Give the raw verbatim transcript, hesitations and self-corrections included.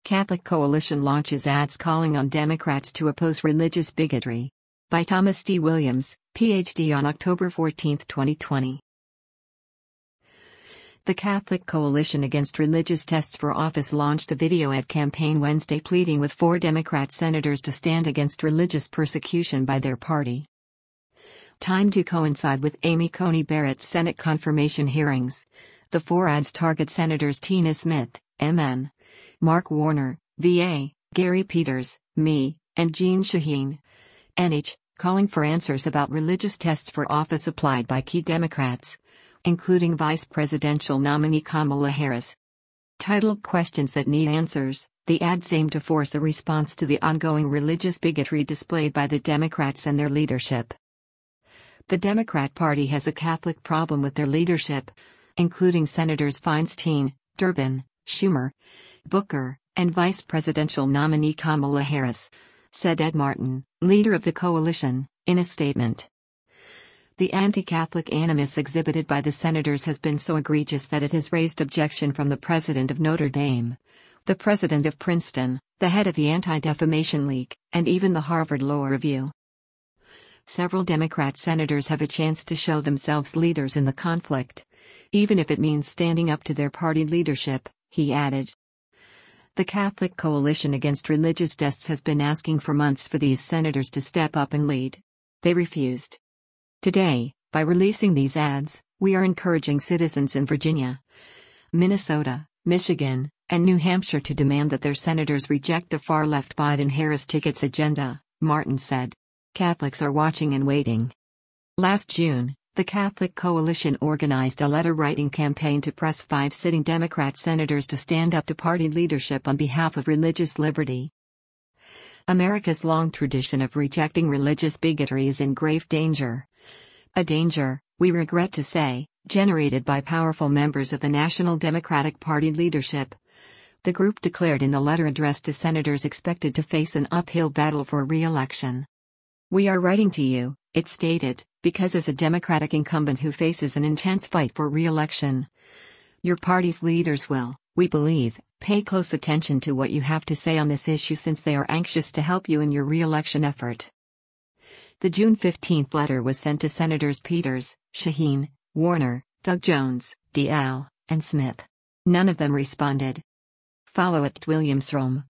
Catholic Coalition launches ads calling on Democrats to oppose religious bigotry. By Thomas D. Williams, P H D on October fourteenth, twenty twenty. The Catholic Coalition Against Religious Tests for Office launched a video ad campaign Wednesday pleading with four Democrat senators to stand against religious persecution by their party. Timed to coincide with Amy Coney Barrett's Senate confirmation hearings, the four ads target Senators Tina Smith, M N, Mark Warner, V A, Gary Peters, M E, and Jeanne Shaheen, N H, calling for answers about religious tests for office applied by key Democrats, including Vice Presidential nominee Kamala Harris. Titled Questions That Need Answers, the ads aim to force a response to the ongoing religious bigotry displayed by the Democrats and their leadership. The Democrat Party has a Catholic problem with their leadership, including Senators Feinstein, Durbin, Schumer, Booker, and Vice Presidential nominee Kamala Harris, said Ed Martin, leader of the coalition, in a statement. The anti-Catholic animus exhibited by the senators has been so egregious that it has raised objection from the president of Notre Dame, the president of Princeton, the head of the Anti-Defamation League, and even the Harvard Law Review. Several Democrat senators have a chance to show themselves leaders in the conflict, even if it means standing up to their party leadership, he added. The Catholic Coalition Against Religious Tests has been asking for months for these senators to step up and lead. They refused. Today, by releasing these ads, we are encouraging citizens in Virginia, Minnesota, Michigan, and New Hampshire to demand that their senators reject the far-left Biden-Harris tickets agenda, Martin said. Catholics are watching and waiting. Last June, the Catholic Coalition organized a letter-writing campaign to press five sitting Democrat senators to stand up to party leadership on behalf of religious liberty. America's long tradition of rejecting religious bigotry is in grave danger. A danger, we regret to say, generated by powerful members of the National Democratic Party leadership. The group declared in the letter addressed to senators expected to face an uphill battle for re-election. We are writing to you, it stated, because as a Democratic incumbent who faces an intense fight for re-election, your party's leaders will, we believe, pay close attention to what you have to say on this issue since they are anxious to help you in your re-election effort. The June fifteenth letter was sent to Senators Peters, Shaheen, Warner, Doug Jones, D L, and Smith. None of them responded. Follow at Williams Rome.